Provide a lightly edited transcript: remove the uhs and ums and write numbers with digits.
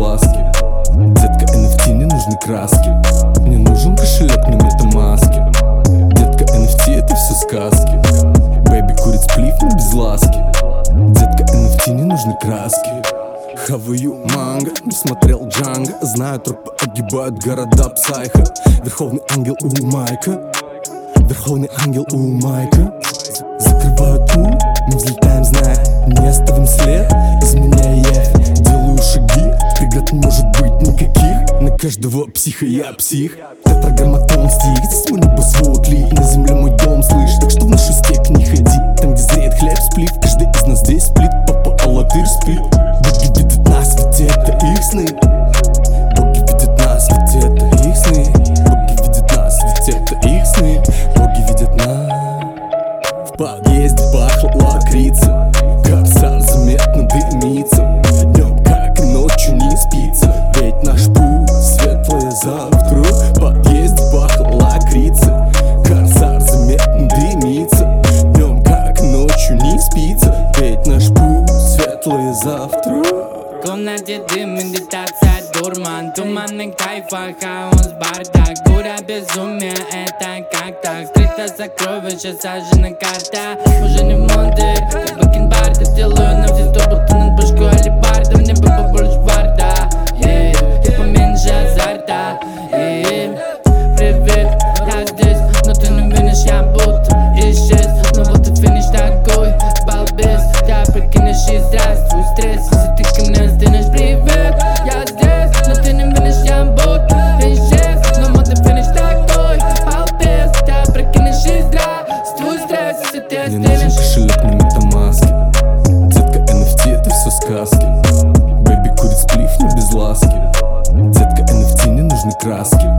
ласки. Детка, NFT не нужны краски. Мне нужен кошелек на метамаске. Детка, NFT это все сказки. Бэйби курит сплив, но без ласки. Детка, NFT не нужны краски. Хаваю манго, не смотрел Джанго. Знаю, трупы огибают города Псайха. Верховный ангел у Майка. Верховный ангел у Майка. Закрываю путь, мы взлетаем, зная, не оставим след. Изменяя я, делаю шаги. Преград не может быть никаких. На каждого психа я псих. Тетраграмматон стих, здесь мой небо свод лик. На земле мой дом, слышь, так что в нашу степь не ходи. Там, где зреет хлеб, сплив, каждый из нас здесь сплит. Папа Аллатырь спит. Боги видят нас, ведь это их сны. Боги видят нас, ведь это их сны. Боги видят нас, ведь это их сны. Боги видят нас. В подъезде пахло лакрица. Корсар заметно дымится. Днем как и ночью не спится. Ведь наш путь светлое завтра. В подъезде пахло лакрица. Корсар заметно дымится. Днем как и ночью не спится. Ведь наш путь светлое завтра. В комнате дым, медитация, дурман. Туманный кайф, хаос, бардак. Буря безумия, это как так? Скрыто сокровище, сожжена карта. Уже не в моде, как бакенбарды. Делаю на все 100, будто над башкой алибарда. Мне бы побольше варда, и поменьше азарта. Привет, я здесь, но ты не видишь, я будто исчез. Но вот ты финиш такой, балбес. Я прикинешь и здравствуй, стресс. Если ты ко мне сделаешь привет, я здесь, но ты не видишь, я будто исчез. Но вот ты финиш такой, балбес. Я прикинешь и здравствуй, стресс. Если ты Мне нужен кошелек на метамаске. Детка, NFT это все сказки. Бэйби курит сплив, но без ласки. Детка, NFT не нужны краски.